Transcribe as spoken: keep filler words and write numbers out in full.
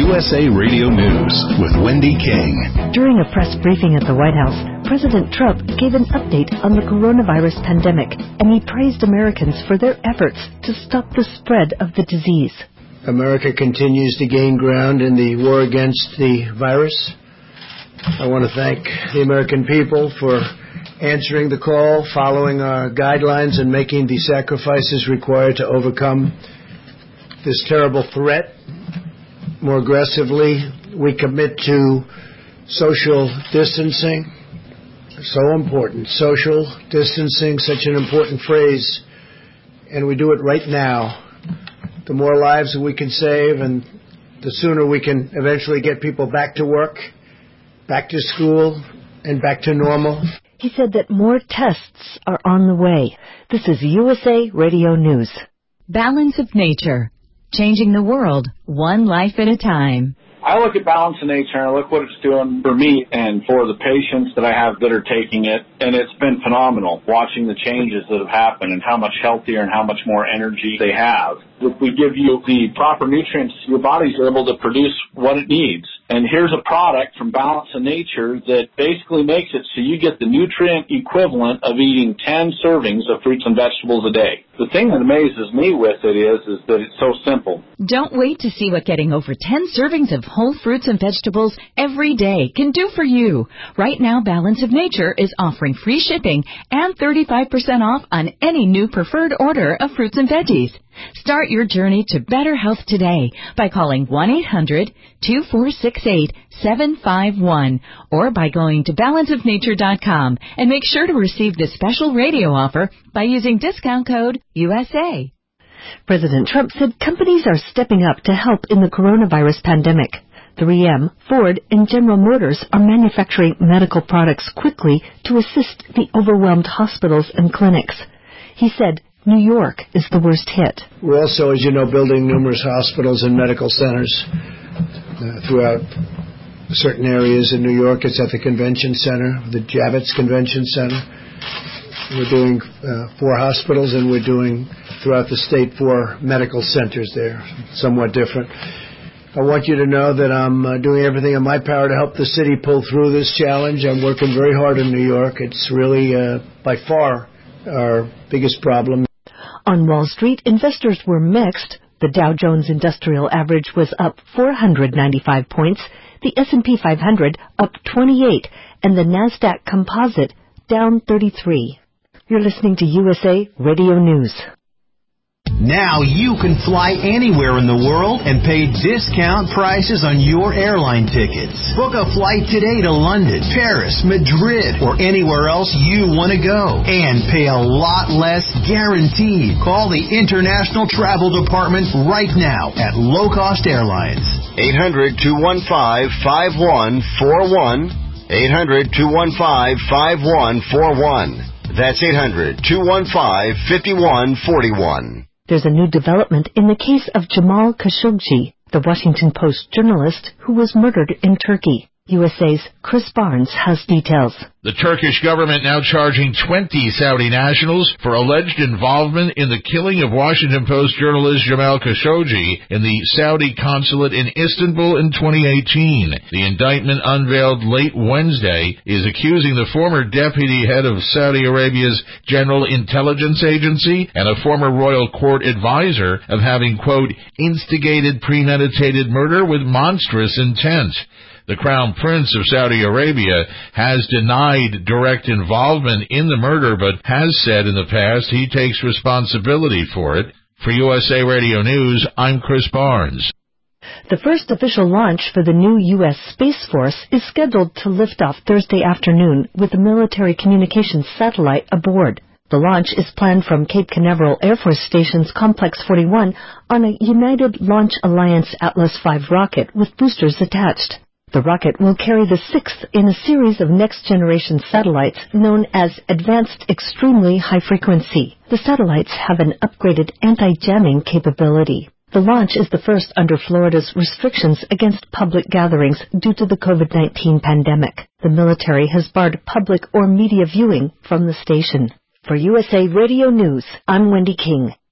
U S A Radio News with Wendy King. During a press briefing at the White House, President Trump gave an update on the coronavirus pandemic, and he praised Americans for their efforts to stop the spread of the disease. America continues to gain ground in the war against the virus. I want to thank the American people for answering the call, following our guidelines, and making the sacrifices required to overcome this terrible threat. More aggressively, we commit to social distancing. So important. Social distancing, such an important phrase, and we do it right now. The more lives that we can save, and the sooner we can eventually get people back to work, back to school, and back to normal. He said that more tests are on the way. This is U S A Radio News. Balance of Nature. Changing the world, one life at a time. I look at Balance of Nature and I look what it's doing for me and for the patients that I have that are taking it, and it's been phenomenal watching the changes that have happened and how much healthier and how much more energy they have. If we give you the proper nutrients, your body's able to produce what it needs. And here's a product from Balance of Nature that basically makes it so you get the nutrient equivalent of eating ten servings of fruits and vegetables a day. The thing that amazes me with it is, is that it's so simple. Don't wait to see what getting over ten servings of whole fruits and vegetables every day can do for you. Right now, Balance of Nature is offering free shipping and thirty-five percent off on any new preferred order of fruits and veggies. Start your journey to better health today by calling one eight hundred two four six eight seven five one or by going to balance of nature dot com, and make sure to receive this special radio offer by using discount code U S A. President Trump said companies are stepping up to help in the coronavirus pandemic. three M, Ford, and General Motors are manufacturing medical products quickly to assist the overwhelmed hospitals and clinics. He said New York is the worst hit. We're also, as you know, building numerous hospitals and medical centers uh, throughout certain areas in New York. It's at the Convention Center, the Javits Convention Center. We're doing uh, four hospitals, and we're doing throughout the state four medical centers there, somewhat different. I want you to know that I'm uh, doing everything in my power to help the city pull through this challenge. I'm working very hard in New York. It's really, uh, by far, our biggest problem. On Wall Street, investors were mixed. The Dow Jones Industrial Average was up four hundred ninety-five points, the S and P five hundred up twenty-eight, and the NASDAQ Composite down thirty-three. You're listening to U S A Radio News. Now you can fly anywhere in the world and pay discount prices on your airline tickets. Book a flight today to London, Paris, Madrid, or anywhere else you want to go. And pay a lot less guaranteed. Call the International Travel Department right now at Low Cost Airlines. eight hundred two one five five one four one. eight hundred two one five five one four one. That's eight hundred two one five five one four one. There's a new development in the case of Jamal Khashoggi, the Washington Post journalist who was murdered in Turkey. U S A's Chris Barnes has details. The Turkish government now charging twenty Saudi nationals for alleged involvement in the killing of Washington Post journalist Jamal Khashoggi in the Saudi consulate in Istanbul in twenty eighteen. The indictment, unveiled late Wednesday, is accusing the former deputy head of Saudi Arabia's General Intelligence Agency and a former royal court advisor of having, quote, instigated premeditated murder with monstrous intent. The Crown Prince of Saudi Arabia has denied direct involvement in the murder, but has said in the past he takes responsibility for it. For U S A Radio News, I'm Chris Barnes. The first official launch for the new U S Space Force is scheduled to lift off Thursday afternoon with a military communications satellite aboard. The launch is planned from Cape Canaveral Air Force Station's Complex forty-one on a United Launch Alliance Atlas five rocket with boosters attached. The rocket will carry the sixth in a series of next-generation satellites known as Advanced Extremely High Frequency. The satellites have an upgraded anti-jamming capability. The launch is the first under Florida's restrictions against public gatherings due to the COVID nineteen pandemic. The military has barred public or media viewing from the station. For U S A Radio News, I'm Wendy King.